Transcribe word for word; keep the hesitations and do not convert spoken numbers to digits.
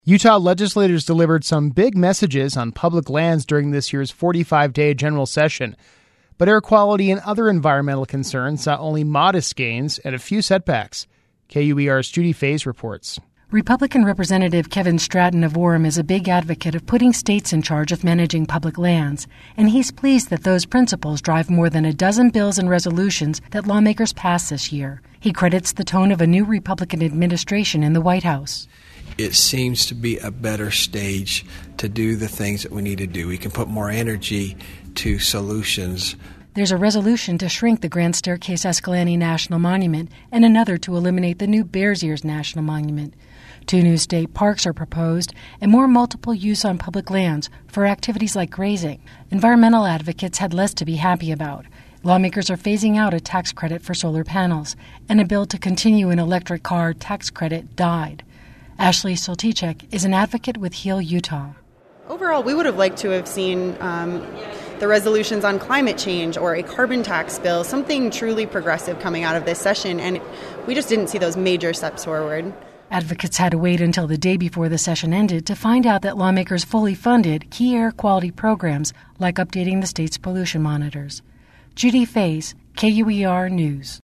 Utah legislators delivered some big messages on public lands during this year's forty-five day general session. But air quality and other environmental concerns saw only modest gains and a few setbacks. K U E R's Judy Faze reports. Republican Representative Kevin Stratton of Orem is a big advocate of putting states in charge of managing public lands, and he's pleased that those principles drive more than a dozen bills and resolutions that lawmakers passed this year. He credits the tone of a new Republican administration in the White House. It seems to be a better stage to do the things that we need to do. We can put more energy to solutions. There's a resolution to shrink the Grand Staircase Escalante National Monument and another to eliminate the new Bears Ears National Monument. Two new state parks are proposed and more multiple use on public lands for activities like grazing. Environmental advocates had less to be happy about. Lawmakers are phasing out a tax credit for solar panels, and a bill to continue an electric car tax credit died. Ashley Soltysiak is an advocate with Heal Utah. Overall, we would have liked to have seen um, the resolutions on climate change or a carbon tax bill, something truly progressive coming out of this session, and we just didn't see those major steps forward. Advocates had to wait until the day before the session ended to find out that lawmakers fully funded key air quality programs like updating the state's pollution monitors. Judy Faze, K U E R News.